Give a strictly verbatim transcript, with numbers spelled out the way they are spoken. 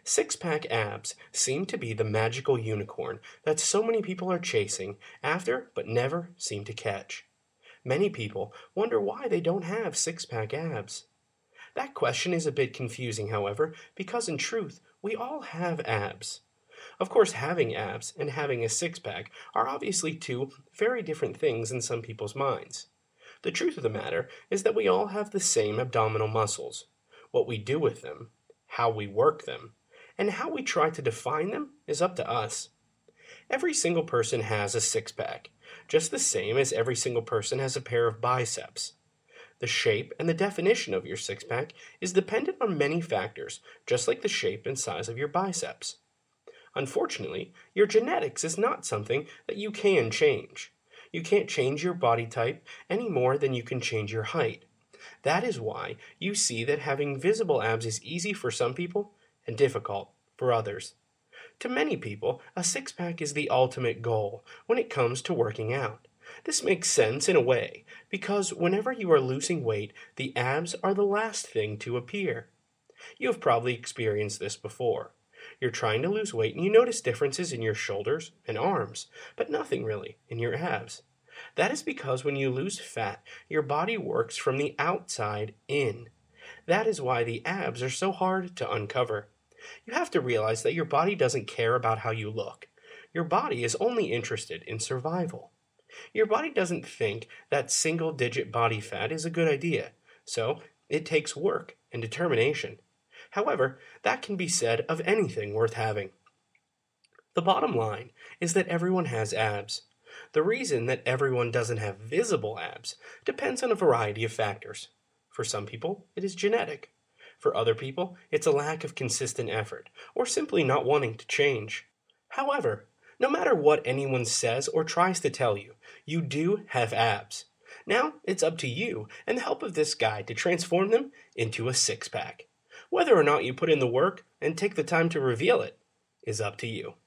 Six-pack abs seem to be the magical unicorn that so many people are chasing after but never seem to catch. Many people wonder why they don't have six-pack abs. That question is a bit confusing, however, because in truth, we all have abs. Of course, having abs and having a six-pack are obviously two very different things in some people's minds. The truth of the matter is that we all have the same abdominal muscles. What we do with them, how we work them, and how we try to define them is up to us. Every single person has a six-pack, just the same as every single person has a pair of biceps. The shape and the definition of your six-pack is dependent on many factors, just like the shape and size of your biceps. Unfortunately, your genetics is not something that you can change. You can't change your body type any more than you can change your height. That is why you see that having visible abs is easy for some people and difficult for others. To many people, a six-pack is the ultimate goal when it comes to working out. This makes sense in a way, because whenever you are losing weight, the abs are the last thing to appear. You have probably experienced this before. You're trying to lose weight and you notice differences in your shoulders and arms, but nothing really in your abs. That is because when you lose fat, your body works from the outside in. That is why the abs are so hard to uncover. You have to realize that your body doesn't care about how you look. Your body is only interested in survival. Your body doesn't think that single-digit body fat is a good idea, so it takes work and determination. However, that can be said of anything worth having. The bottom line is that everyone has abs. The reason that everyone doesn't have visible abs depends on a variety of factors. For some people, it is genetic. For other people, it's a lack of consistent effort, or simply not wanting to change. However, no matter what anyone says or tries to tell you, you do have abs. Now, it's up to you and the help of this guide to transform them into a six-pack. Whether or not you put in the work and take the time to reveal it is up to you.